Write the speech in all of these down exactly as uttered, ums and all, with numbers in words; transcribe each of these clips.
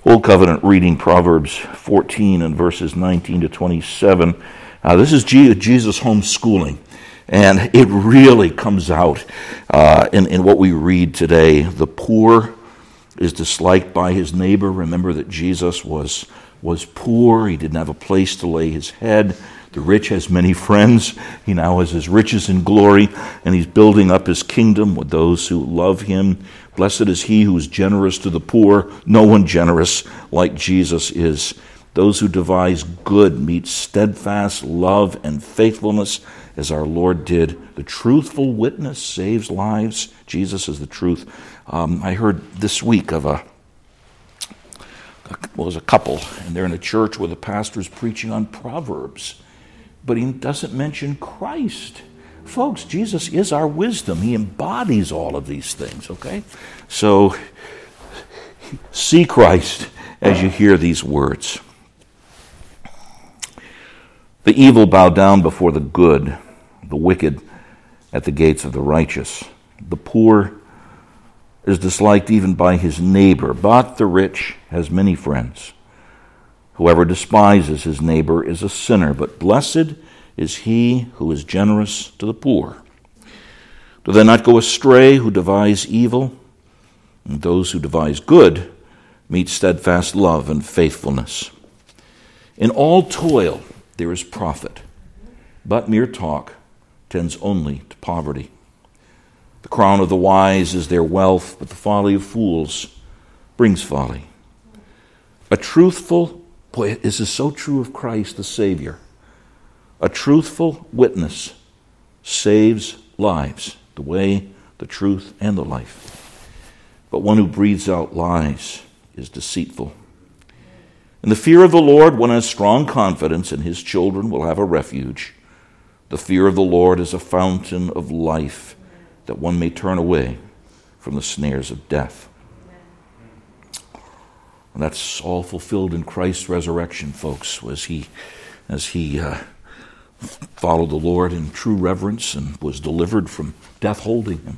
Old Covenant reading, Proverbs fourteen and verses nineteen to twenty-seven. Uh, this is Jesus homeschooling, and it really comes out uh, in, in what we read today. The poor is disliked by his neighbor. Remember that Jesus was, was poor. He didn't have a place to lay his head. The rich has many friends. He now has his riches in glory, and he's building up his kingdom with those who love him. Blessed is he who is generous to the poor. No one generous like Jesus is. Those who devise good meet steadfast love and faithfulness, as our Lord did. The truthful witness saves lives. Jesus is the truth. Um, I heard this week of a, well, it was a couple, and they're in a church where the pastor is preaching on Proverbs, but he doesn't mention Christ. Folks, Jesus is our wisdom. He embodies all of these things, okay? So, see Christ as you hear these words. The evil bow down before the good, the wicked at the gates of the righteous. The poor is disliked even by his neighbor, but the rich has many friends. Whoever despises his neighbor is a sinner, but blessed is he who is generous to the poor. Do they not go astray who devise evil? And those who devise good meet steadfast love and faithfulness. In all toil there is profit, but mere talk tends only to poverty. The crown of the wise is their wealth, but the folly of fools brings folly. A truthful, boy, this is so true of Christ the Savior. A truthful witness saves lives, the way, the truth, and the life. But one who breathes out lies is deceitful. In the fear of the Lord, one has strong confidence, and his children will have a refuge. The fear of the Lord is a fountain of life, that one may turn away from the snares of death. And that's all fulfilled in Christ's resurrection, folks, as he, as he uh, followed the Lord in true reverence and was delivered from death holding him.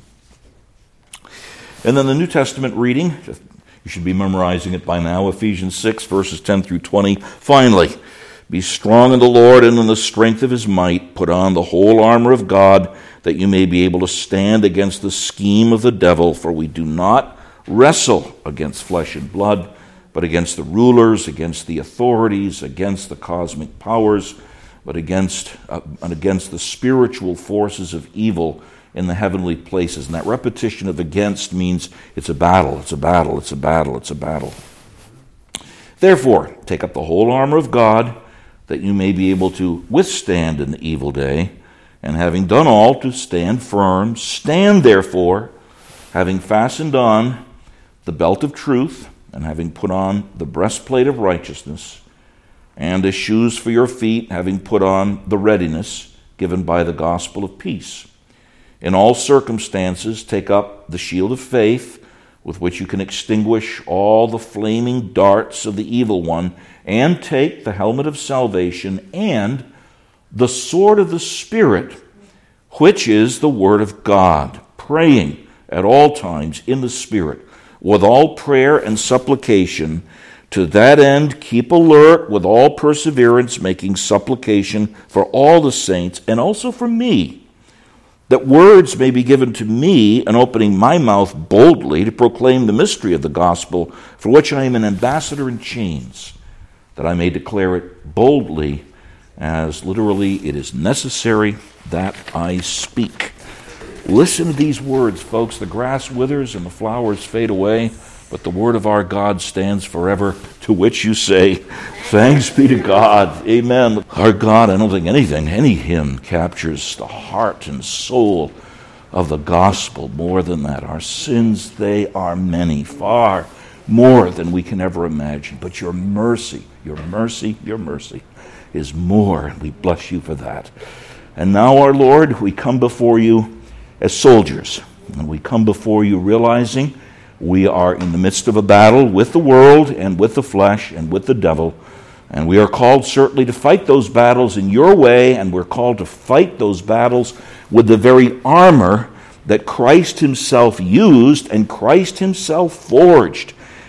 And then the New Testament reading, you should be memorizing it by now, Ephesians six, verses ten through twenty. Finally, be strong in the Lord and in the strength of his might. Put on the whole armor of God, that you may be able to stand against the scheme of the devil. For we do not wrestle against flesh and blood, but against the rulers, against the authorities, against the cosmic powers, but against uh, and against the spiritual forces of evil in the heavenly places. And that repetition of against means it's a battle, it's a battle, it's a battle, it's a battle. Therefore, take up the whole armor of God, that you may be able to withstand in the evil day, and having done all, to stand firm. Stand therefore, having fastened on the belt of truth, and having put on the breastplate of righteousness, and as shoes for your feet, having put on the readiness given by the gospel of peace. In all circumstances, take up the shield of faith, with which you can extinguish all the flaming darts of the evil one, and take the helmet of salvation and the sword of the Spirit, which is the word of God, praying at all times in the Spirit, with all prayer and supplication. To that end, keep alert with all perseverance, making supplication for all the saints, and also for me, that words may be given to me, and opening my mouth boldly to proclaim the mystery of the gospel, for which I am an ambassador in chains, that I may declare it boldly, as literally it is necessary that I speak. Listen to these words, folks. The grass withers and the flowers fade away, but the word of our God stands forever, to which you say, thanks be to God. Amen. Our God, I don't think anything, any hymn captures the heart and soul of the gospel more than that. Our sins, they are many, far more than we can ever imagine. But your mercy, your mercy, your mercy is more, and we bless you for that. And now, our Lord, we come before you as soldiers, and we come before you realizing we are in the midst of a battle with the world and with the flesh and with the devil, and we are called certainly to fight those battles in your way, and we're called to fight those battles with the very armor that Christ himself used and Christ himself forged.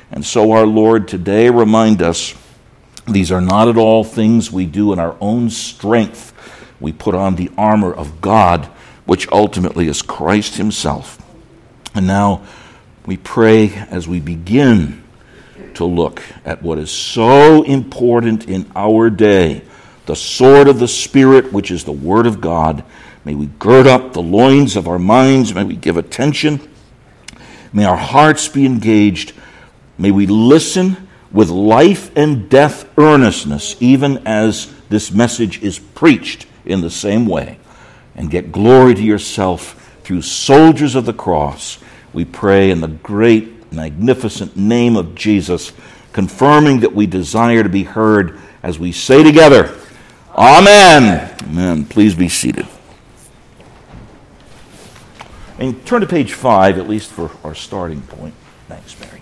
And so our Lord today remind us, these are not at all things we do in our own strength. We put on the armor of God, which ultimately is Christ himself. And now we pray as we begin to look at what is so important in our day, the sword of the Spirit, which is the Word of God. May we gird up the loins of our minds. May we give attention. May our hearts be engaged. May we listen with life and death earnestness, even as this message is preached in the same way, and get glory to yourself through soldiers of the cross. We pray in the great, magnificent name of Jesus, confirming that we desire to be heard as we say together, Amen. Amen. Please be seated. And turn to page five, at least for our starting point. Thanks, Mary.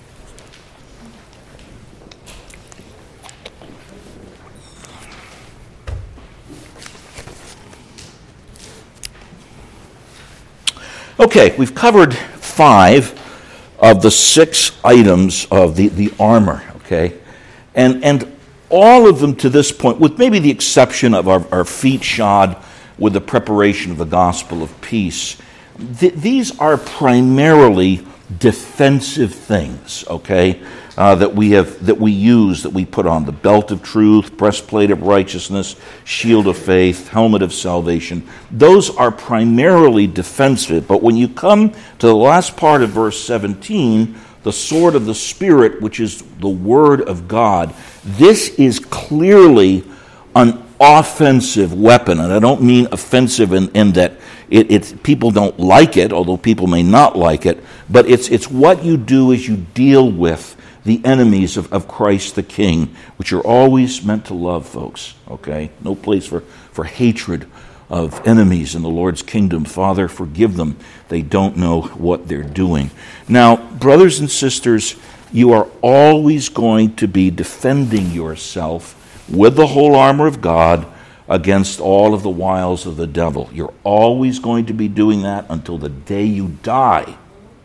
Okay, we've covered five of the six items of the, the armor, okay? And and all of them to this point, with maybe the exception of our, our feet shod with the preparation of the gospel of peace, th- these are primarily defensive things, okay, uh, that we have that we use, that we put on: the belt of truth, breastplate of righteousness, shield of faith, helmet of salvation. Those are primarily defensive. But when you come to the last part of verse seventeen, the sword of the Spirit, which is the Word of God, this is clearly an offensive weapon. And I don't mean offensive in, in that it, it's, people don't like it, although people may not like it, but it's, it's what you do as you deal with the enemies of, of Christ the King, which you're always meant to love, folks, okay? No place for, for hatred of enemies in the Lord's kingdom. Father, forgive them. They don't know what they're doing. Now, brothers and sisters, you are always going to be defending yourself with the whole armor of God against all of the wiles of the devil. You're always going to be doing that until the day you die.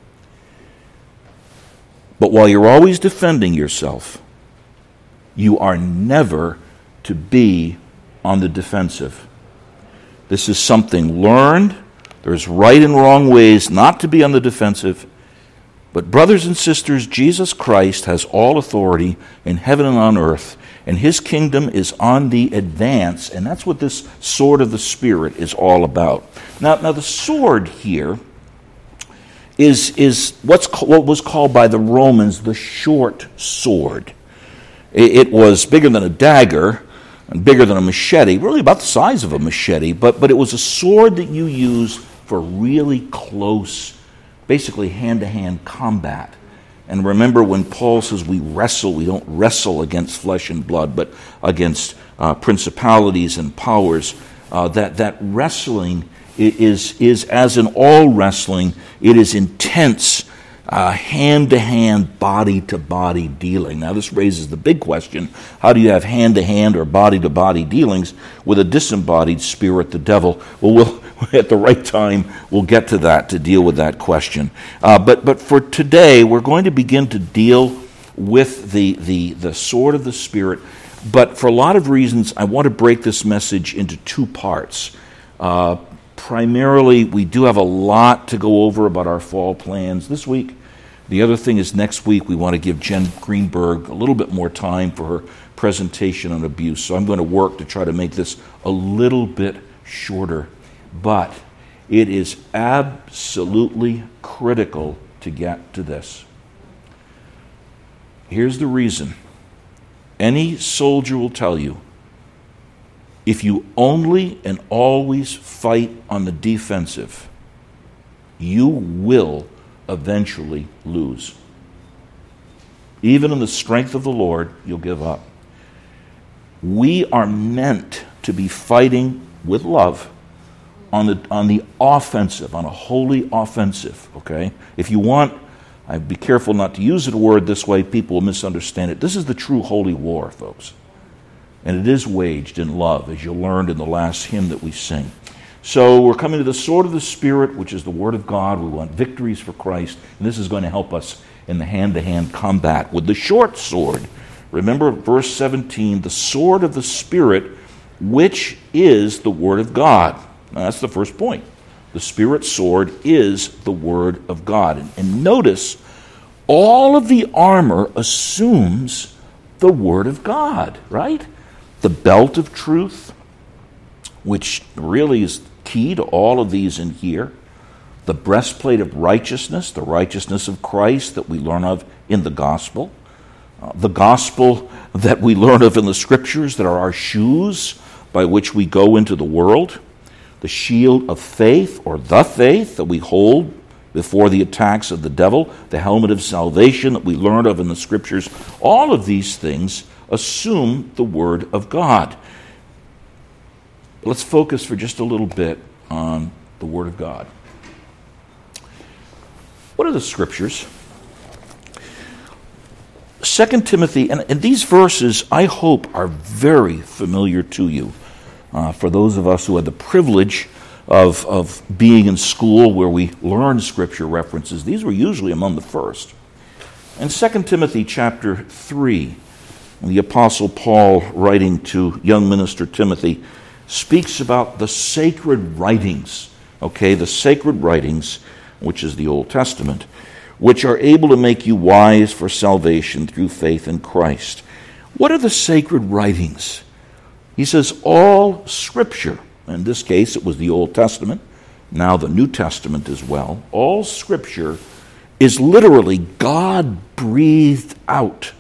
But while you're always defending yourself, you are never to be on the defensive. This is something learned. There's right and wrong ways not to be on the defensive. But brothers and sisters, Jesus Christ has all authority in heaven and on earth, and his kingdom is on the advance, and that's what this sword of the Spirit is all about. Now, now the sword here is, is what's what was called by the Romans the short sword. It, it was bigger than a dagger, and bigger than a machete, really about the size of a machete, but, but it was a sword that you used for really close, basically hand-to-hand combat. And remember when Paul says we wrestle, we don't wrestle against flesh and blood, but against uh, principalities and powers, uh, that, that wrestling is, is, as in all wrestling, it is intense, Uh, hand-to-hand, body-to-body dealing. Now, this raises the big question: how do you have hand-to-hand or body-to-body dealings with a disembodied spirit, the devil? Well, we'll at the right time, we'll get to that to deal with that question. Uh, but but for today, we're going to begin to deal with the the the sword of the Spirit. But for a lot of reasons, I want to break this message into two parts. Uh, primarily, we do have a lot to go over about our fall plans this week. The other thing is next week we want to give Jen Greenberg a little bit more time for her presentation on abuse. So I'm going to work to try to make this a little bit shorter. But it is absolutely critical to get to this. Here's the reason. Any soldier will tell you, if you only and always fight on the defensive, you will eventually lose. Even in the strength of the Lord, you'll give up. We are meant to be fighting with love on the on the offensive, on a holy offensive, okay? If you want, I'd be careful not to use the word this way, people will misunderstand it. This is the true holy war, folks. And it is waged in love, as you learned in the last hymn that we sing. So we're coming to the sword of the Spirit, which is the Word of God. We want victories for Christ, and this is going to help us in the hand-to-hand combat with the short sword. Remember verse seventeen, the sword of the Spirit, which is the Word of God. Now, that's the first point. The Spirit sword is the Word of God. And, and notice, all of the armor assumes the Word of God, right? The belt of truth, which really is key to all of these in here. The breastplate of righteousness, the righteousness of Christ that we learn of in the gospel. Uh, the gospel that we learn of in the scriptures that are our shoes by which we go into the world. The shield of faith, or the faith that we hold before the attacks of the devil. The helmet of salvation that we learn of in the scriptures. All of these things assume the Word of God. Let's focus for just a little bit on the Word of God. What are the scriptures? Second Timothy, and, and these verses, I hope, are very familiar to you. Uh, for those of us who had the privilege of, of being in school where we learned scripture references, these were usually among the first. In Second Timothy chapter three, the Apostle Paul, writing to young minister Timothy, speaks about the sacred writings, okay, the sacred writings, which is the Old Testament, which are able to make you wise for salvation through faith in Christ. What are the sacred writings? He says, all Scripture, in this case it was the Old Testament, now the New Testament as well, all Scripture is literally God-breathed out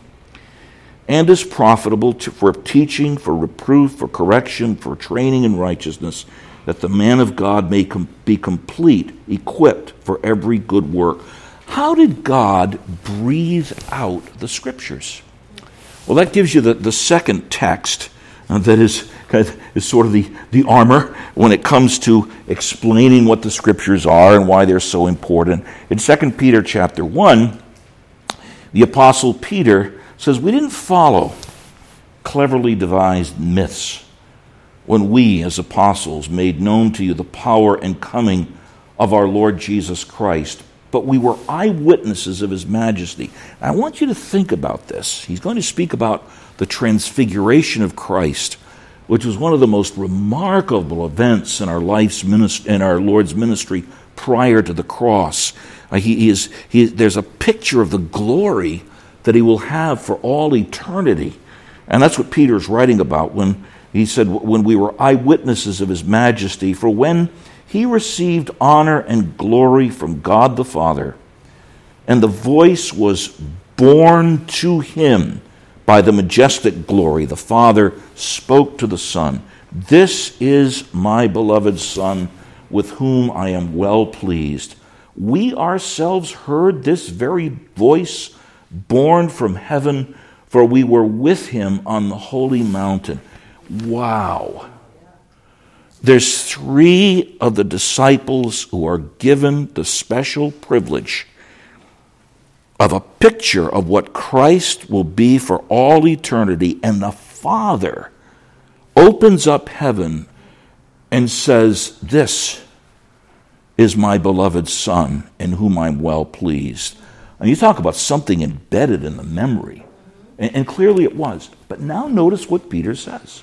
and is profitable to, for teaching, for reproof, for correction, for training in righteousness, that the man of God may com- be complete, equipped for every good work. How did God breathe out the Scriptures? Well, that gives you the, the second text uh, that is, is sort of the, the armor when it comes to explaining what the Scriptures are and why they're so important. In Second Peter chapter one, the Apostle Peter says, we didn't follow cleverly devised myths when we, as apostles, made known to you the power and coming of our Lord Jesus Christ, but we were eyewitnesses of his majesty. I want you to think about this. He's going to speak about the transfiguration of Christ, which was one of the most remarkable events in our life's ministry, in our Lord's ministry prior to the cross. Uh, he, he is, he, there's a picture of the glory that he will have for all eternity. And that's what Peter's writing about when he said, when we were eyewitnesses of his majesty, for when he received honor and glory from God the Father, and the voice was borne to him by the majestic glory, the Father spoke to the Son, this is my beloved Son, with whom I am well pleased. We ourselves heard this very voice born from heaven, for we were with him on the holy mountain. Wow. There's three of the disciples who are given the special privilege of a picture of what Christ will be for all eternity, and the Father opens up heaven and says, this is my beloved Son, in whom I'm well pleased. And you talk about something embedded in the memory. And, and clearly it was. But now notice what Peter says.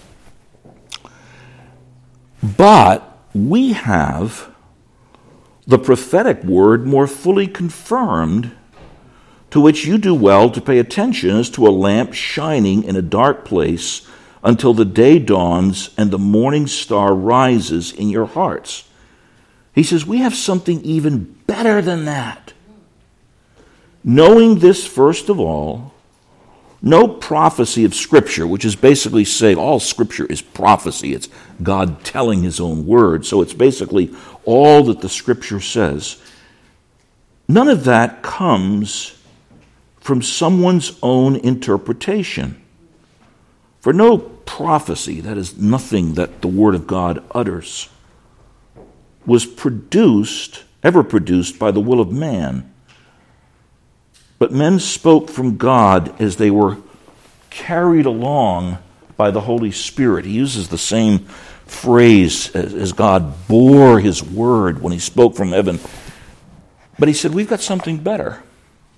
But we have the prophetic word more fully confirmed, to which you do well to pay attention as to a lamp shining in a dark place until the day dawns and the morning star rises in your hearts. He says, we have something even better than that. Knowing this, first of all, no prophecy of Scripture, which is basically saying all Scripture is prophecy. It's God telling his own word. So it's basically all that the Scripture says. None of that comes from someone's own interpretation. For no prophecy, that is nothing that the Word of God utters, was produced, ever produced by the will of man. But men spoke from God as they were carried along by the Holy Spirit. He uses the same phrase as God bore his word when he spoke from heaven. But he said, we've got something better.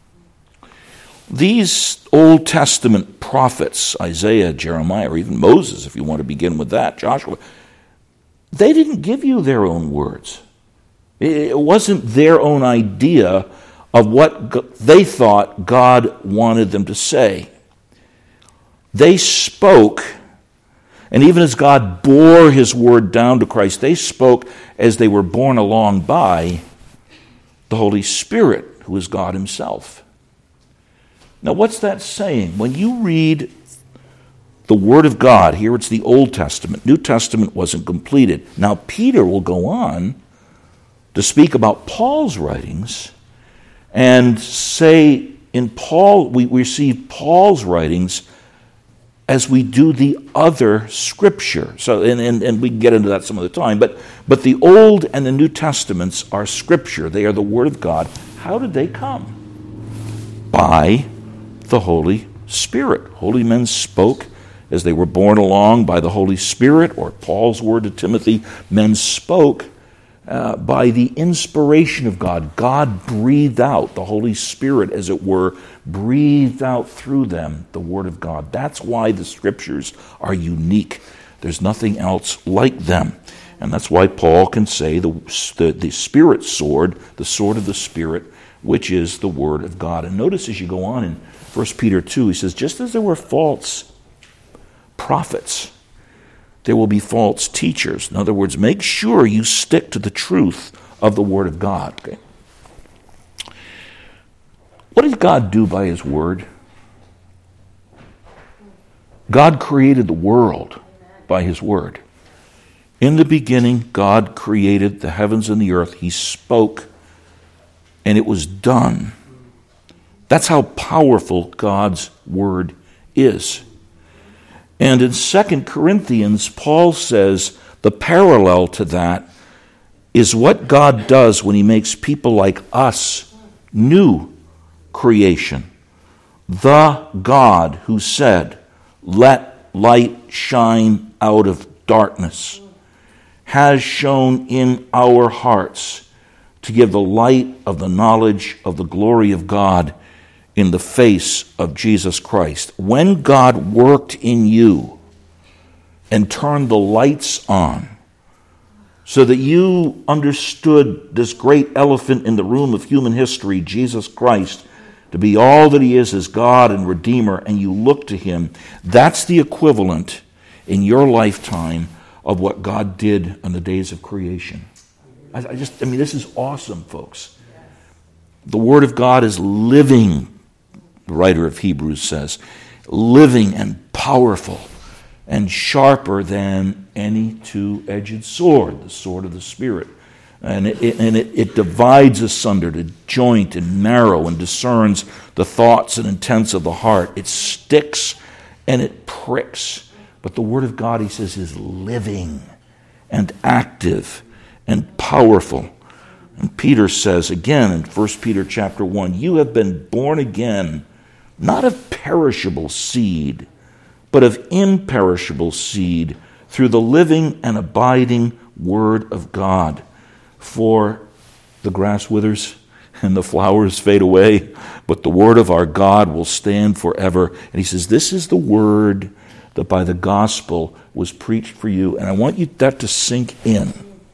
These Old Testament prophets, Isaiah, Jeremiah, or even Moses, if you want to begin with that, Joshua, they didn't give you their own words. It wasn't their own idea of what they thought God wanted them to say. They spoke, and even as God bore his word down to Christ, they spoke as they were borne along by the Holy Spirit, who is God himself. Now, what's that saying? When you read the Word of God, here it's the Old Testament. New Testament wasn't completed. Now, Peter will go on to speak about Paul's writings and say in Paul, we receive Paul's writings as we do the other Scripture. So, and, and, and we can get into that some other time. But, but the Old and the New Testaments are Scripture. They are the Word of God. How did they come? By the Holy Spirit. Holy men spoke as they were borne along by the Holy Spirit, or Paul's word to Timothy, men spoke uh, by the inspiration of God. God breathed out, the Holy Spirit, as it were, breathed out through them the Word of God. That's why the Scriptures are unique. There's nothing else like them. And that's why Paul can say the, the, the Spirit sword, the sword of the Spirit, which is the Word of God. And notice as you go on in First Peter two, he says, just as there were false prophets, there will be false teachers. In other words, make sure you stick to the truth of the Word of God. Okay? What did God do by his Word? God created the world by his Word. In the beginning, God created the heavens and the earth. He spoke, and it was done. That's how powerful God's Word is. And in Second Corinthians, Paul says the parallel to that is what God does when he makes people like us new creation. The God who said, "Let light shine out of darkness," has shone in our hearts to give the light of the knowledge of the glory of God in the face of Jesus Christ. When God worked in you and turned the lights on so that you understood this great elephant in the room of human history, Jesus Christ, to be all that he is as God and Redeemer, and you look to him, that's the equivalent in your lifetime of what God did on the days of creation. I, I just, I mean, this is awesome, folks. The Word of God is living, the writer of Hebrews says, living and powerful and sharper than any two-edged sword, the sword of the Spirit. And it, it, and it, it divides asunder to joint and marrow and discerns the thoughts and intents of the heart. It sticks and it pricks. But the Word of God, he says, is living and active and powerful. And Peter says again in First Peter chapter one, you have been born again, not of perishable seed, but of imperishable seed, through the living and abiding Word of God. For the grass withers and the flowers fade away, but the word of our God will stand forever. And he says, this is the word that by the gospel was preached for you. And I want you that to sink in.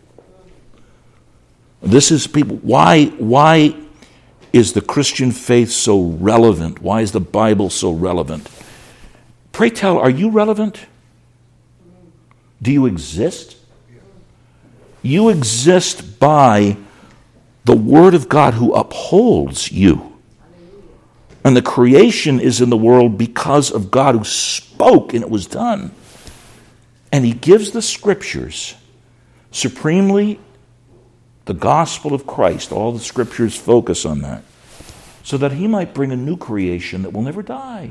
This is people, why, why is the Christian faith so relevant? Why is the Bible so relevant? Pray tell, are you relevant? Do you exist? You exist by the Word of God who upholds you. And the creation is in the world because of God who spoke and it was done. And he gives the Scriptures, supremely the gospel of Christ. All the Scriptures focus on that. So that he might bring a new creation that will never die.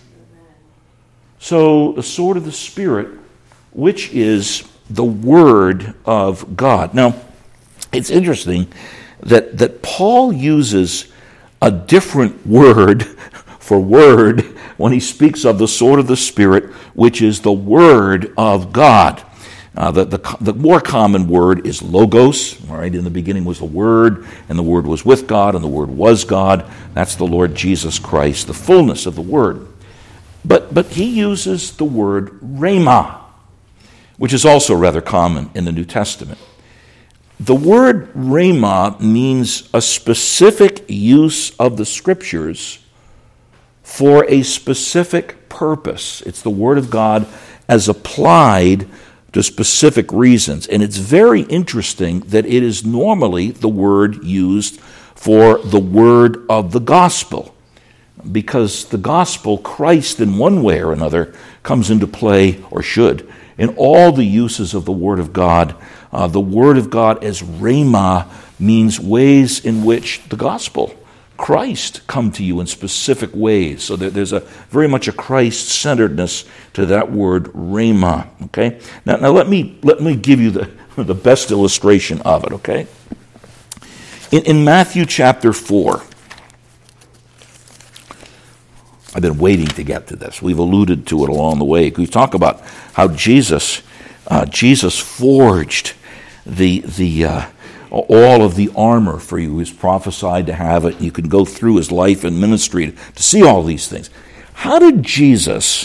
So the sword of the Spirit, which is the Word of God. Now, it's interesting that, that Paul uses a different word for word when he speaks of the sword of the Spirit, which is the Word of God. Uh, the, the, the more common word is logos. All right, in the beginning was the Word, and the Word was with God, and the Word was God. That's the Lord Jesus Christ, the fullness of the Word. But, but he uses the word rhema, which is also rather common in the New Testament. The word rhema means a specific use of the Scriptures for a specific purpose. It's the Word of God as applied to specific reasons. And it's very interesting that it is normally the word used for the word of the gospel, because the gospel, Christ in one way or another, comes into play, or should, in all the uses of the Word of God. Uh, the Word of God as rhema means ways in which the gospel, Christ, come to you in specific ways. So there, there's a very much a Christ-centeredness to that word rhema. Okay. Now, now let me let me give you the the best illustration of it. Okay. In, in Matthew chapter four. I've been waiting to get to this. We've alluded to it along the way. We talk about how Jesus, uh, Jesus forged the the uh, all of the armor for you. He was prophesied to have it. You can go through his life and ministry to see all these things. How did Jesus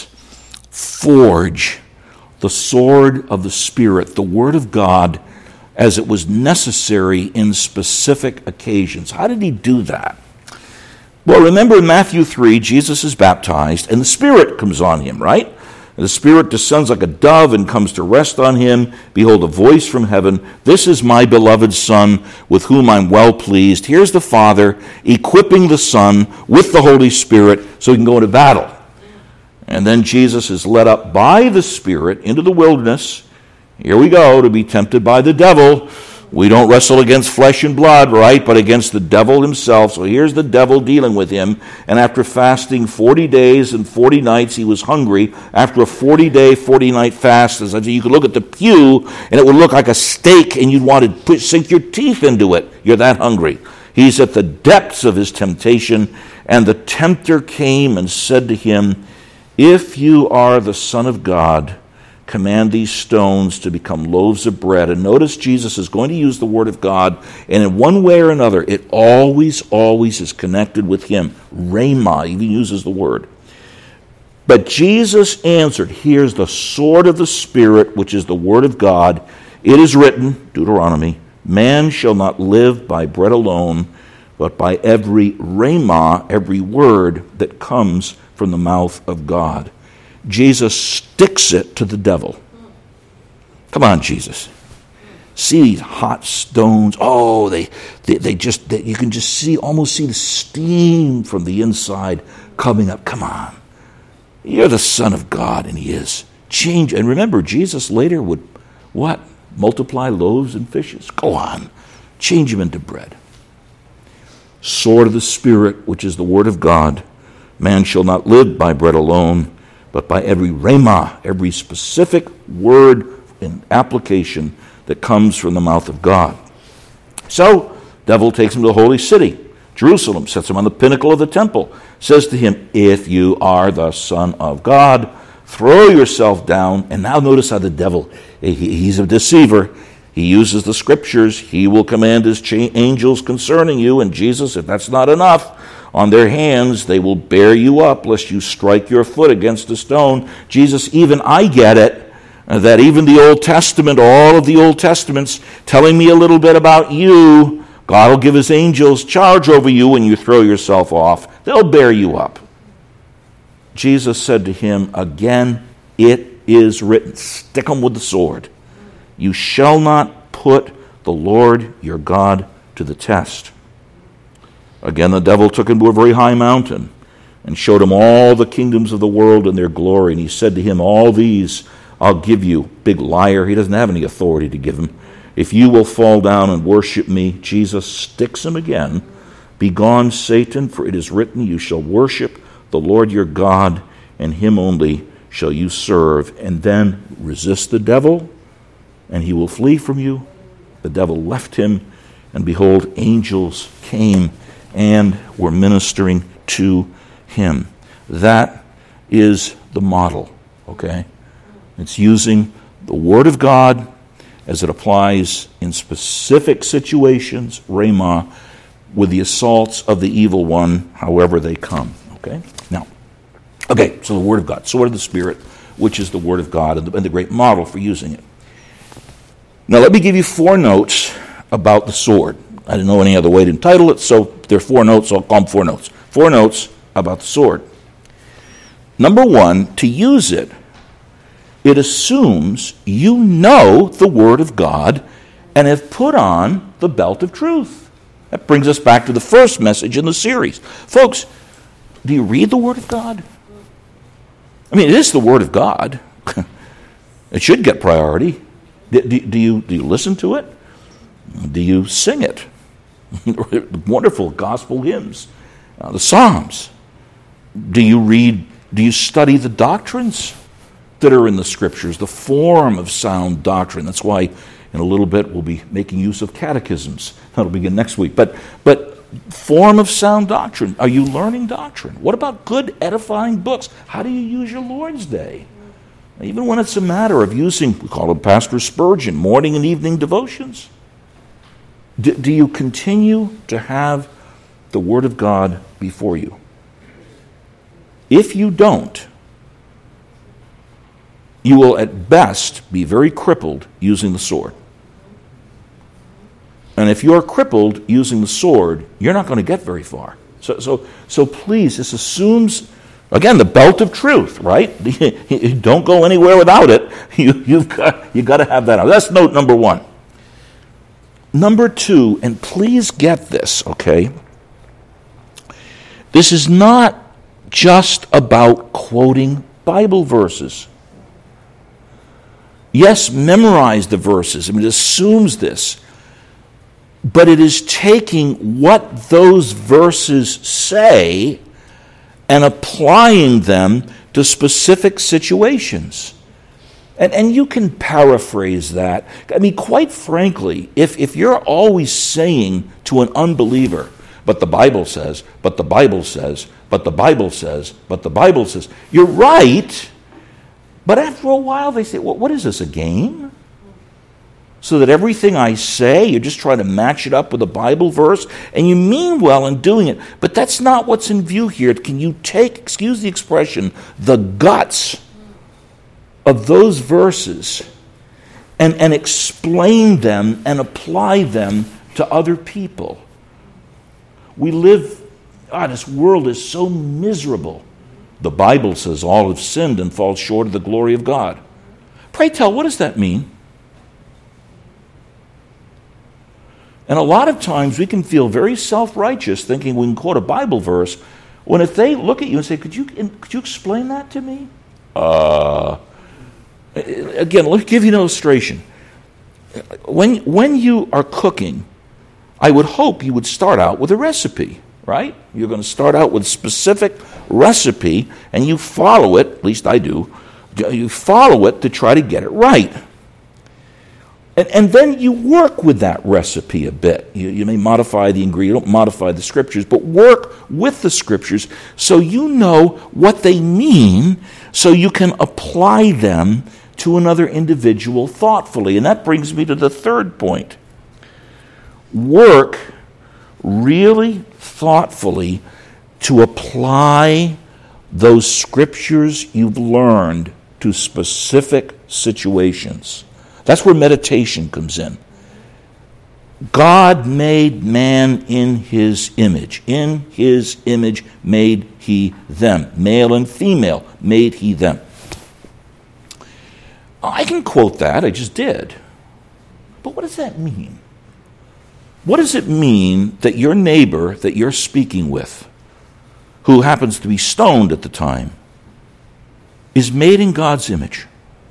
forge the sword of the Spirit, the Word of God, as it was necessary in specific occasions? How did he do that? Well, remember in Matthew three, Jesus is baptized, and the Spirit comes on him, right? And the Spirit descends like a dove and comes to rest on him. Behold, a voice from heaven, "This is my beloved Son, with whom I'm well pleased." Here's the Father equipping the Son with the Holy Spirit so he can go into battle. And then Jesus is led up by the Spirit into the wilderness. Here we go, to be tempted by the devil. We don't wrestle against flesh and blood, right, but against the devil himself. So here's the devil dealing with him. And after fasting forty days and forty nights, he was hungry. After a forty-day, forty-night fast, as you could look at the pew, and it would look like a steak, and you'd want to put, sink your teeth into it. You're that hungry. He's at the depths of his temptation, and the tempter came and said to him, "If you are the Son of God, command these stones to become loaves of bread." And notice Jesus is going to use the Word of God, and in one way or another, it always, always is connected with him. Rhema, he even uses the word. But Jesus answered, here's the sword of the Spirit, which is the Word of God. It is written, Deuteronomy, "Man shall not live by bread alone, but by every rhema," every word that comes from the mouth of God. Jesus sticks it to the devil. Come on, Jesus. See these hot stones. Oh, they, they, they just, they, you can just see, almost see the steam from the inside coming up. Come on. You're the Son of God, and he is. Change. And remember, Jesus later would, what? Multiply loaves and fishes. Go on. Change them into bread. Sword of the Spirit, which is the Word of God. Man shall not live by bread alone, but by every rhema, every specific word and application that comes from the mouth of God. So, devil takes him to the holy city, Jerusalem, sets him on the pinnacle of the temple, says to him, "If you are the Son of God, throw yourself down." And now notice how the devil, he's a deceiver. He uses the Scriptures. He will command his angels concerning you. And Jesus, if that's not enough, on their hands they will bear you up, lest you strike your foot against a stone. Jesus, even I get it, that even the Old Testament, all of the Old Testaments, telling me a little bit about you, God will give his angels charge over you when you throw yourself off. They'll bear you up. Jesus said to him, again, it is written, stick them with the sword. You shall not put the Lord your God to the test. Again, the devil took him to a very high mountain and showed him all the kingdoms of the world and their glory. And he said to him, all these I'll give you. Big liar. He doesn't have any authority to give him. If you will fall down and worship me, Jesus sticks him again. Begone, Satan, for it is written, you shall worship the Lord your God, and him only shall you serve. And then resist the devil, and he will flee from you. The devil left him, and behold, angels came and were ministering to him. That is the model, okay? It's using the Word of God as it applies in specific situations, rhema, with the assaults of the evil one, however they come. Okay? Now, okay, so the Word of God, sword of the Spirit, which is the Word of God, and the, and the great model for using it. Now, let me give you four notes about the sword. I didn't know any other way to entitle it, so there are four notes, so I'll call them four notes. Four notes about the sword. Number one, to use it, it assumes you know the Word of God and have put on the belt of truth. That brings us back to the first message in the series. Folks, do you read the Word of God? I mean, it is the Word of God. It should get priority. Do, do, do you, do you listen to it? Do you sing it? Wonderful gospel hymns, uh, the Psalms. Do you read, do you study the doctrines that are in the Scriptures, the form of sound doctrine? That's why in a little bit we'll be making use of catechisms. That'll begin next week. But, but form of sound doctrine. Are you learning doctrine? What about good edifying books? How do you use your Lord's Day? Even when it's a matter of using, we call it Pastor Spurgeon, morning and evening devotions. Do, do you continue to have the Word of God before you? If you don't, you will at best be very crippled using the sword. And if you're crippled using the sword, you're not going to get very far. So, so, so please, this assumes, again, the belt of truth, right? Don't go anywhere without it. You, you've got, you've got to have that. That's note number one. Number two, and please get this, okay? This is not just about quoting Bible verses. Yes, memorize the verses. I mean, it assumes this. But it is taking what those verses say and applying them to specific situations. And, and you can paraphrase that. I mean, quite frankly, if, if you're always saying to an unbeliever, but the Bible says, but the Bible says, but the Bible says, but the Bible says, you're right, but after a while they say, well, what is this, a game? So that everything I say, you're just trying to match it up with a Bible verse, and you mean well in doing it, but that's not what's in view here. Can you take, excuse the expression, the guts of those verses and, and explain them and apply them to other people? We live, ah, this world is so miserable. The Bible says all have sinned and fall short of the glory of God. Pray tell, what does that mean? And a lot of times we can feel very self-righteous thinking we can quote a Bible verse when if they look at you and say, could you, could you explain that to me? Uh, again, let me give you an illustration. When, when you are cooking, I would hope you would start out with a recipe, right? You're going to start out with a specific recipe and you follow it, at least I do, you follow it to try to get it right. And, and then you work with that recipe a bit. You, you may modify the ingredient, modify the scriptures, but work with the scriptures so you know what they mean so you can apply them to another individual thoughtfully. And that brings me to the third point. Work really thoughtfully to apply those scriptures you've learned to specific situations. That's where meditation comes in. God made man in his image. In his image made he them. Male and female made he them. I can quote that, I just did. But what does that mean? What does it mean that your neighbor that you're speaking with, who happens to be stoned at the time, is made in God's image?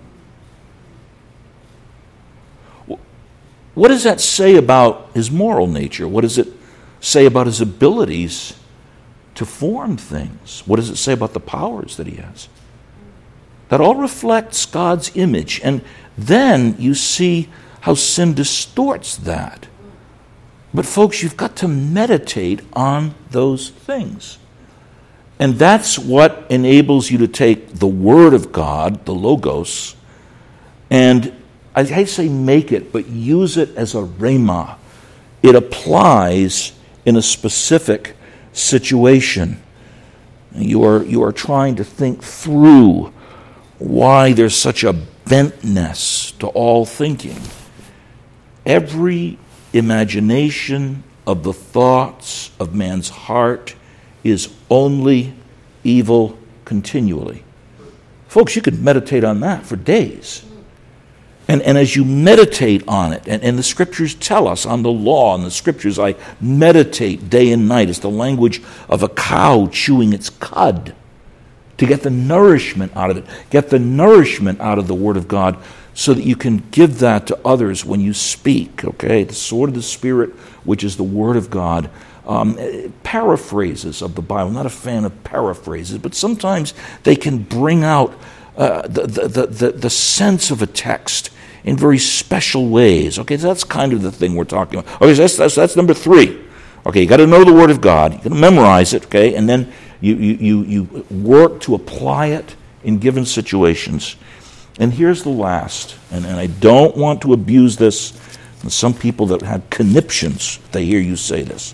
What does that say about his moral nature? What does it say about his abilities to form things? What does it say about the powers that he has? That all reflects God's image. And then you see how sin distorts that. But folks, you've got to meditate on those things. And that's what enables you to take the Word of God, the Logos, And I hate to say make it, but use it as a rhema. It applies in a specific situation. You are, you are trying to think through why there's such a bentness to all thinking. Every imagination of the thoughts of man's heart is only evil continually. Folks, you could meditate on that for days. And, and as you meditate on it, and, and the Scriptures tell us on the law, and the Scriptures, I meditate day and night. It's the language of a cow chewing its cud to get the nourishment out of it. Get the nourishment out of the Word of God so that you can give that to others when you speak, okay? The sword of the Spirit, which is the Word of God. Um, paraphrases of the Bible. I'm not a fan of paraphrases, but sometimes they can bring out uh, the, the, the, the sense of a text in very special ways. Okay, so that's kind of the thing we're talking about. Okay, so that's, that's, that's number three. Okay, you got to know the Word of God. You got to memorize it, okay, and then you, you, you, you work to apply it in given situations. And here's the last, and, and I don't want to abuse this. Some people that have conniptions, they hear you say this.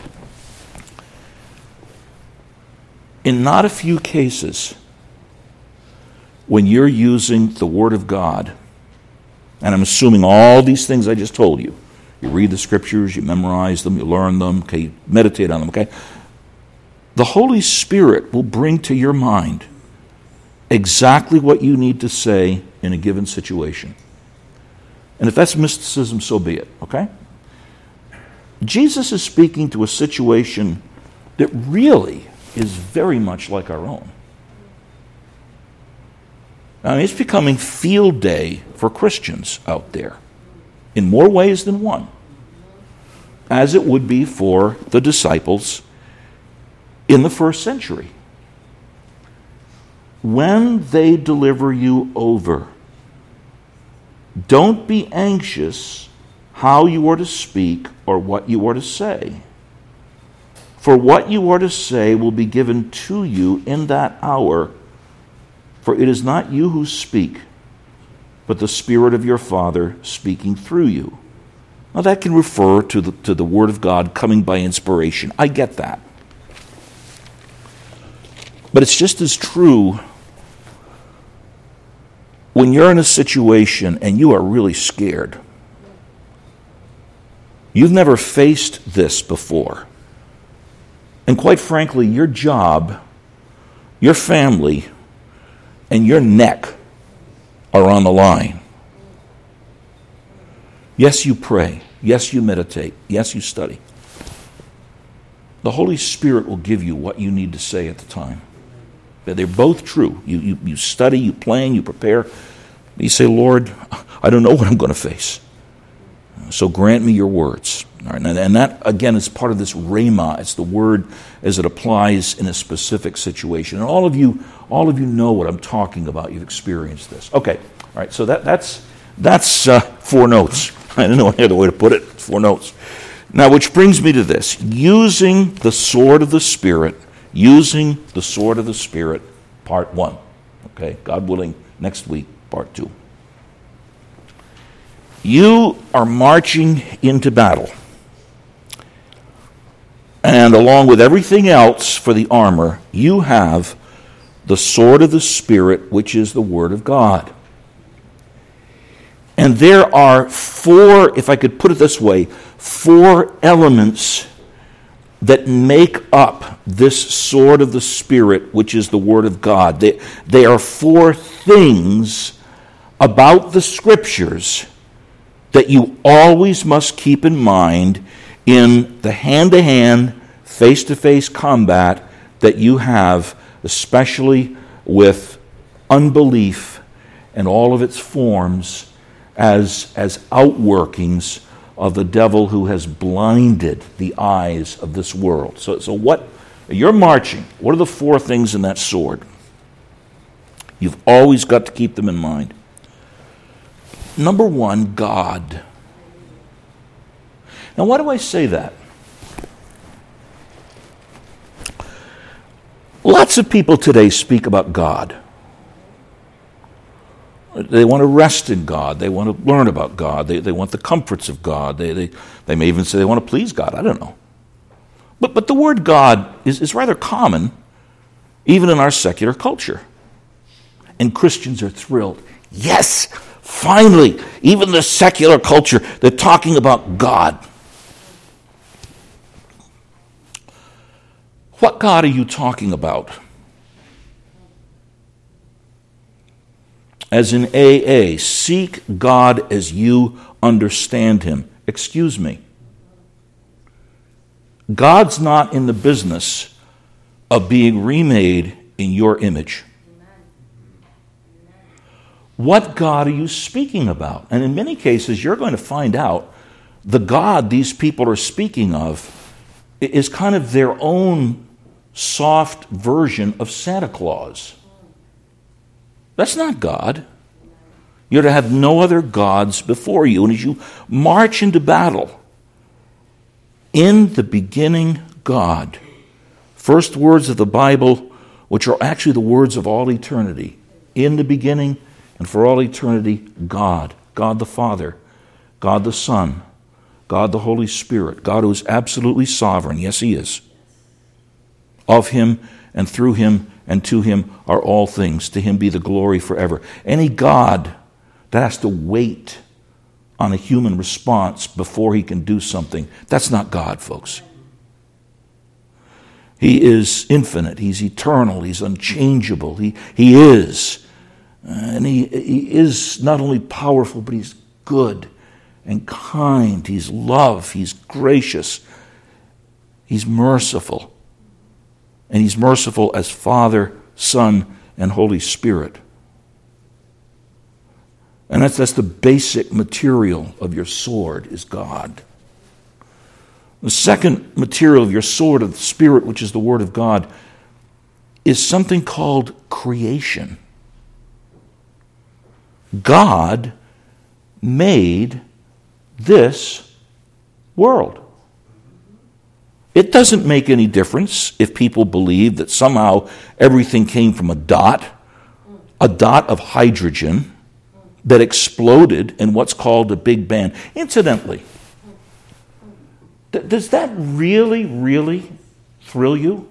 In not a few cases, when you're using the Word of God, and I'm assuming all these things I just told you, you read the Scriptures, you memorize them, you learn them, okay, you meditate on them, okay? The Holy Spirit will bring to your mind exactly what you need to say in a given situation. And if that's mysticism, so be it, okay? Jesus is speaking to a situation that really is very much like our own. I mean, it's becoming field day for Christians out there in more ways than one, as it would be for the disciples in the first century. When they deliver you over, don't be anxious how you are to speak or what you are to say. For what you are to say will be given to you in that hour. For it is not you who speak, but the Spirit of your Father speaking through you. Now that can refer to the, to the Word of God coming by inspiration. I get that. But it's just as true when you're in a situation and you are really scared. You've never faced this before. And quite frankly, your job, your family, and your neck are on the line. Yes, you pray. Yes, you meditate. Yes, you study. The Holy Spirit will give you what you need to say at the time. They're both true. You, you, you study, you plan, you prepare. You say, Lord, I don't know what I'm going to face. So grant me your words. All right, and that, again, is part of this rhema. It's the word as it applies in a specific situation. And all of you, all of you know what I'm talking about. You've experienced this. Okay, all right, so that, that's that's uh, four notes. I don't know any other way to put it. Four notes. Now, which brings me to this. Using the sword of the Spirit, using the sword of the Spirit, part one. Okay, God willing, next week, part two. You are marching into battle. And along with everything else for the armor, you have the sword of the Spirit, which is the Word of God. And there are four, if I could put it this way, four elements that make up this sword of the Spirit, which is the Word of God. They, they are four things about the Scriptures that you always must keep in mind in the hand-to-hand, face-to-face combat that you have, especially with unbelief and all of its forms as, as outworkings of the devil who has blinded the eyes of this world. So, so what, you're marching. What are the four things in that sword? You've always got to keep them in mind. Number one, God. Now, why do I say that? Lots of people today speak about God. They want to rest in God. They want to learn about God. They, they want the comforts of God. They, they, they may even say they want to please God. I don't know. But, but the word God is, is rather common, even in our secular culture. And Christians are thrilled. Yes, finally, even the secular culture, they're talking about God. What God are you talking about? As in A A, seek God as you understand him. Excuse me. God's not in the business of being remade in your image. What God are you speaking about? And in many cases, you're going to find out the God these people are speaking of is kind of their own soft version of Santa Claus. That's not God. You're to have no other gods before you. And as you march into battle, in the beginning, God. First words of the Bible, which are actually the words of all eternity. In the beginning and for all eternity, God. God the Father, God the Son, God the Holy Spirit, God who is absolutely sovereign. Yes, he is. Of him and through him and to him are all things. To him be the glory forever. Any God that has to wait on a human response before he can do something, that's not God, folks. He is infinite. He's eternal. He's unchangeable. He, he is. And he, he is not only powerful, but he's good and kind. He's love. He's gracious. He's merciful. And he's merciful as Father, Son, and Holy Spirit. And that's, that's the basic material of your sword, is God. The second material of your sword of the Spirit, which is the Word of God, is something called creation. God made this world. It doesn't make any difference if people believe that somehow everything came from a dot, a dot of hydrogen that exploded in what's called a Big Bang. Incidentally, th- does that really, really thrill you?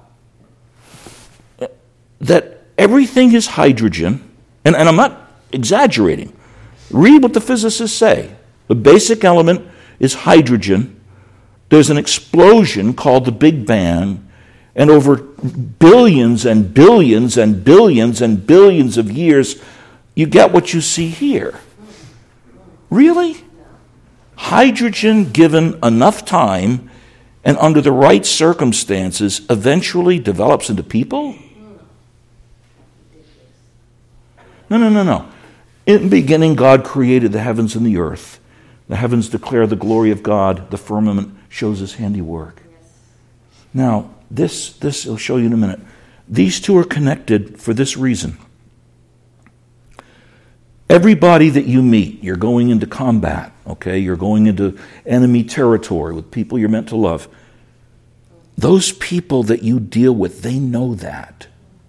That everything is hydrogen, and, and I'm not exaggerating. Read what the physicists say. The basic element is hydrogen. There's an explosion called the Big Bang, and over billions and billions and billions and billions of years, you get what you see here. Really? Hydrogen, given enough time and under the right circumstances, eventually develops into people? No, no, no, no. In the beginning, God created the heavens and the earth. The heavens declare the glory of God. The firmament shows his handiwork. Now, this, this I'll show you in a minute. These two are connected for this reason. Everybody that you meet, you're going into combat, okay? You're going into enemy territory with people you're meant to love. Those people that you deal with, they know that.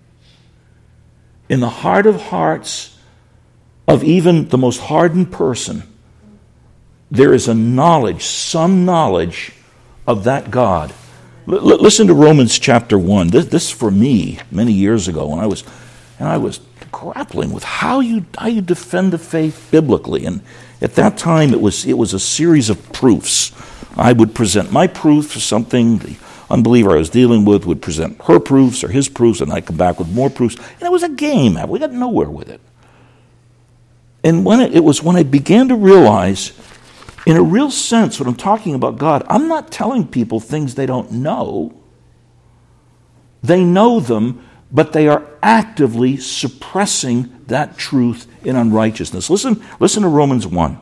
In the heart of hearts of even the most hardened person, there is a knowledge, some knowledge of that God. L- listen to Romans chapter one. This, this for me, many years ago, when I was, and I was grappling with how you how you defend the faith biblically. And at that time, it was it was a series of proofs. I would present my proof for something. The unbeliever I was dealing with would present her proofs or his proofs, and I'd come back with more proofs. And it was a game. We got nowhere with it. And when it, it was when I began to realize, in a real sense, when I'm talking about God, I'm not telling people things they don't know. They know them, but they are actively suppressing that truth in unrighteousness. Listen, listen to Romans one.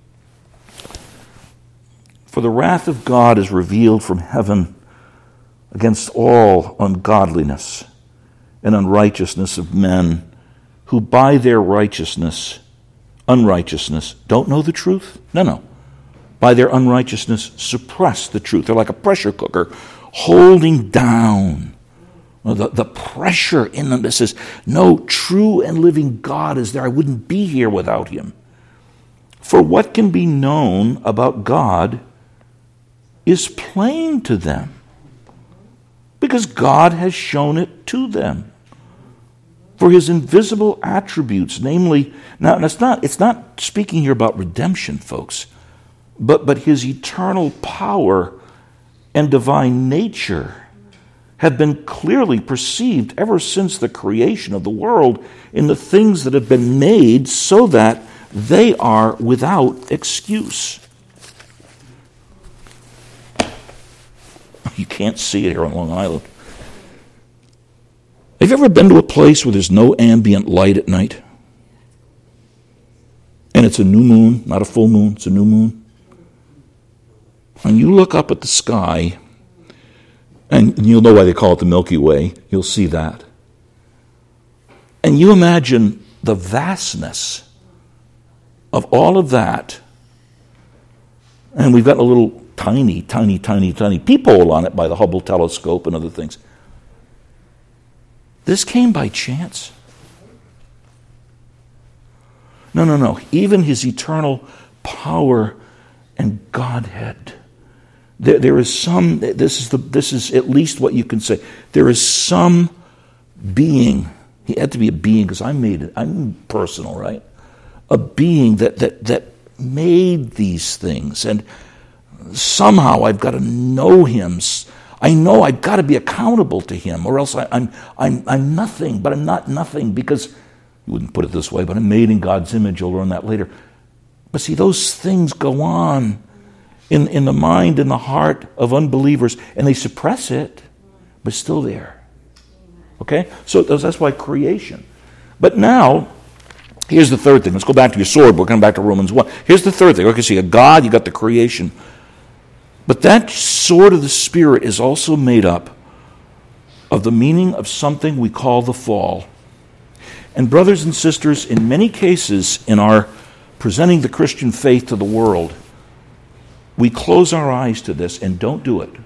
For the wrath of God is revealed from heaven against all ungodliness and unrighteousness of men who by their righteousness, unrighteousness, don't know the truth? No, no. By their unrighteousness suppress the truth. They're like a pressure cooker holding down The, the pressure in them that says, no, true and living God is there. I wouldn't be here without him. For what can be known about God is plain to them, because God has shown it to them. For his invisible attributes, namely, now it's not, it's not speaking here about redemption, folks, but, but his eternal power and divine nature have been clearly perceived ever since the creation of the world in the things that have been made, so that they are without excuse. You can't see it here on Long Island. Have you ever been to a place where there's no ambient light at night? And it's a new moon, not a full moon, it's a new moon. And you look up at the sky, and you'll know why they call it the Milky Way. You'll see that. And you imagine the vastness of all of that. And we've got a little tiny, tiny, tiny, tiny peephole on it by the Hubble telescope and other things. This came by chance. No, no, no. Even his eternal power and Godhead. There, there is some, this is the, this is at least what you can say. There is some being, he had to be a being because I made it, I'm personal, right? A being that, that, that made these things. And somehow I've got to know him. I know I've got to be accountable to him, or else I, I'm, I'm, I'm nothing, but I'm not nothing, because, you wouldn't put it this way, but I'm made in God's image. You'll learn that later. But see, those things go on in, in the mind and the heart of unbelievers, and they suppress it, but it's still there. Okay? So that's why creation. But now, here's the third thing. Let's go back to your sword. We're coming back to Romans one. Here's the third thing. Okay, so you got God, you got the creation. But that sword of the Spirit is also made up of the meaning of something we call the fall. And brothers and sisters, in many cases in our presenting the Christian faith to the world, we close our eyes to this and don't do it.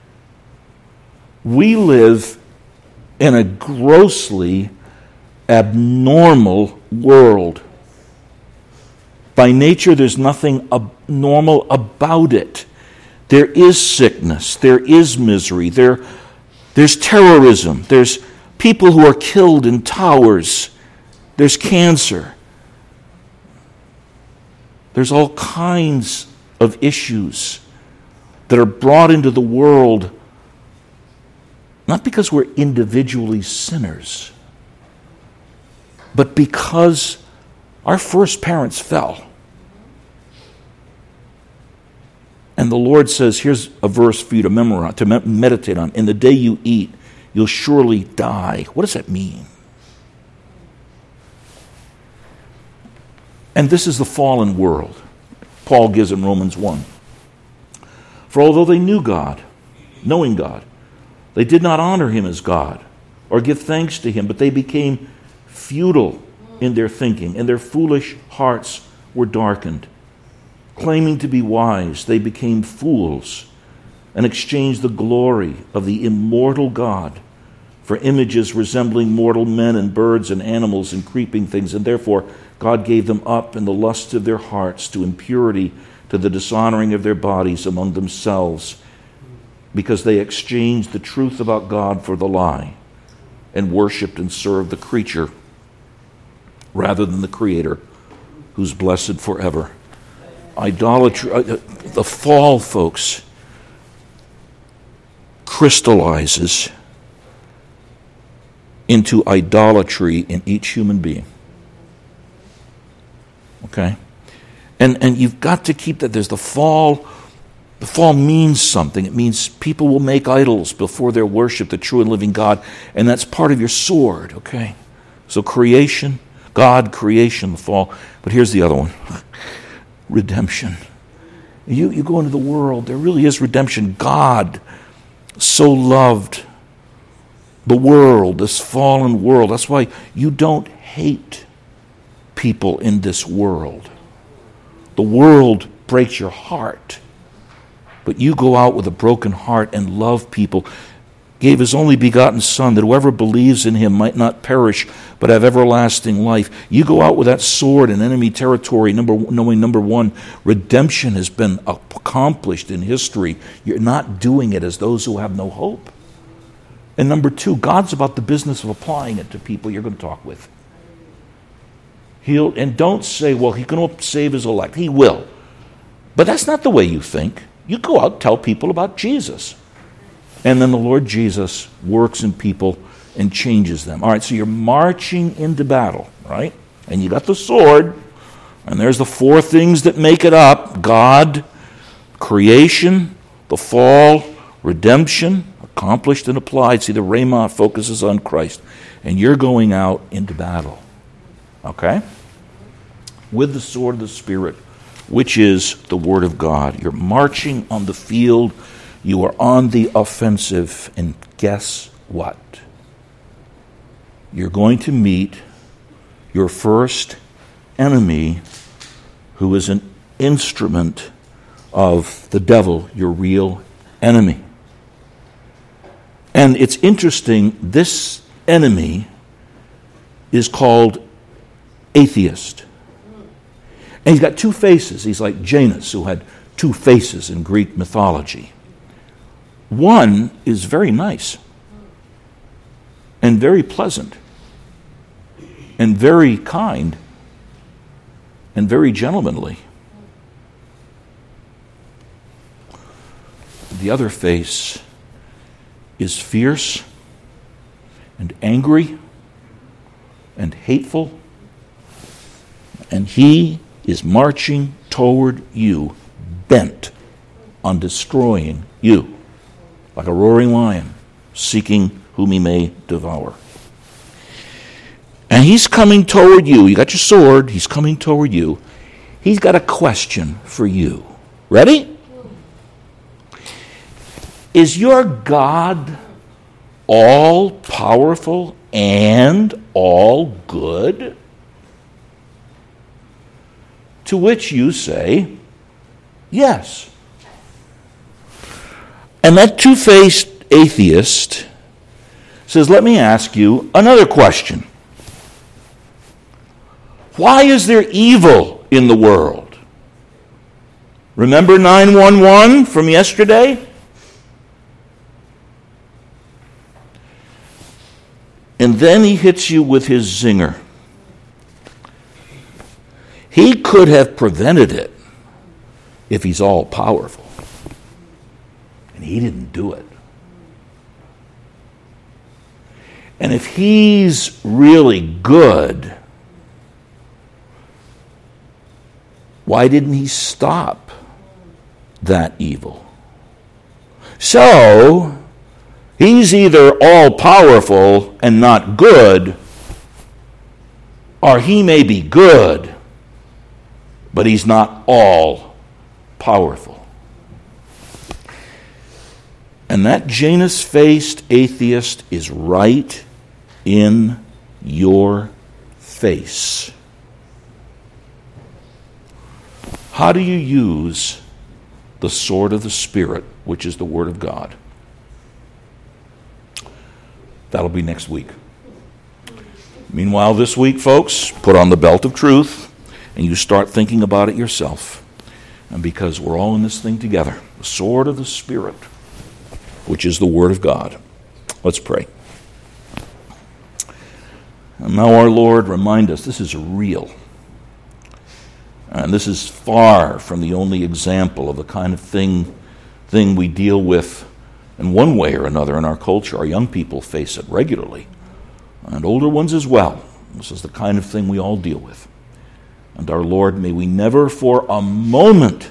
We live in a grossly abnormal world. By nature, there's nothing abnormal about it. There is sickness, there is misery, there, there's terrorism, there's people who are killed in towers, there's cancer. There's all kinds of issues that are brought into the world, not because we're individually sinners, but because our first parents fell. And the Lord says, here's a verse for you to memorize, to meditate on. In the day you eat, you'll surely die. What does that mean? And this is the fallen world. Paul gives in Romans one. For although they knew God, knowing God, they did not honor him as God or give thanks to him, but they became futile in their thinking, and their foolish hearts were darkened. Claiming to be wise, they became fools and exchanged the glory of the immortal God for images resembling mortal men and birds and animals and creeping things. And therefore, God gave them up in the lust of their hearts to impurity, to the dishonoring of their bodies among themselves, because they exchanged the truth about God for the lie and worshipped and served the creature rather than the Creator, who's blessed forever. Idolatry, the fall, folks, crystallizes into idolatry in each human being. Okay? And and you've got to keep that. There's the fall. The fall means something. It means people will make idols before their worship the true and living God, and that's part of your sword, okay? So creation, God, creation, the fall. But here's the other one. Redemption. You, you go into the world, there really is redemption. God so loved the world, this fallen world. That's why you don't hate people in this world. The world breaks your heart, but you go out with a broken heart and love people. gave his only begotten Son, that whoever believes in him might not perish, but have everlasting life. You go out with that sword in enemy territory, number, knowing, number one, redemption has been accomplished in history. You're not doing it as those who have no hope. And number two, God's about the business of applying it to people you're going to talk with. He'll, and don't say, well, he's going to save his elect. He will. But that's not the way you think. You go out and tell people about Jesus. And then the Lord Jesus works in people and changes them. All right, so you're marching into battle, right? And you got the sword, and there's the four things that make it up: God, creation, the fall, redemption, accomplished and applied. See, the Rhema focuses on Christ. And you're going out into battle, okay? With the sword of the Spirit, which is the Word of God. You're marching on the field. You are on the offensive. And guess what? You're going to meet your first enemy, who is an instrument of the devil, your real enemy. And it's interesting, this enemy is called atheist. And he's got two faces. He's like Janus, who had two faces in Greek mythology. One is very nice and very pleasant and very kind and very gentlemanly. The other face is fierce and angry and hateful, and he is marching toward you, bent on destroying you, like a roaring lion, seeking whom he may devour. And he's coming toward you. You got your sword. He's coming toward you. He's got a question for you. Ready? Is your God all powerful and all good? To which you say, yes. And that two-faced atheist says, let me ask you another question. Why is there evil in the world? Remember nine one one from yesterday? And then he hits you with his zinger. He could have prevented it if he's all powerful. And he didn't do it. And if he's really good, why didn't he stop that evil? So, he's either all-powerful and not good, or he may be good, but he's not all-powerful. And that Janus-faced atheist is right in your face. How do you use the sword of the Spirit, which is the Word of God? That'll be next week. Meanwhile, this week, folks, put on the belt of truth, and you start thinking about it yourself. And because we're all in this thing together, the sword of the Spirit, which is the Word of God. Let's pray. And now, our Lord, remind us this is real. And this is far from the only example of the kind of thing, thing we deal with in one way or another in our culture. Our young people face it regularly, and older ones as well. This is the kind of thing we all deal with. And our Lord, may we never for a moment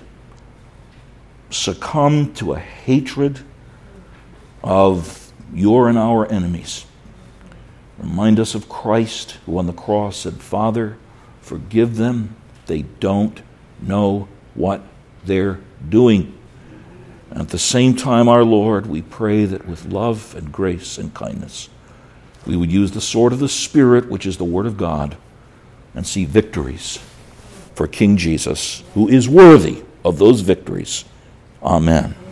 succumb to a hatred of your and our enemies. Remind us of Christ, who on the cross said, Father, forgive them. They don't know what they're doing. And at the same time, our Lord, we pray that with love and grace and kindness, we would use the sword of the Spirit, which is the Word of God, and see victories for King Jesus, who is worthy of those victories. Amen.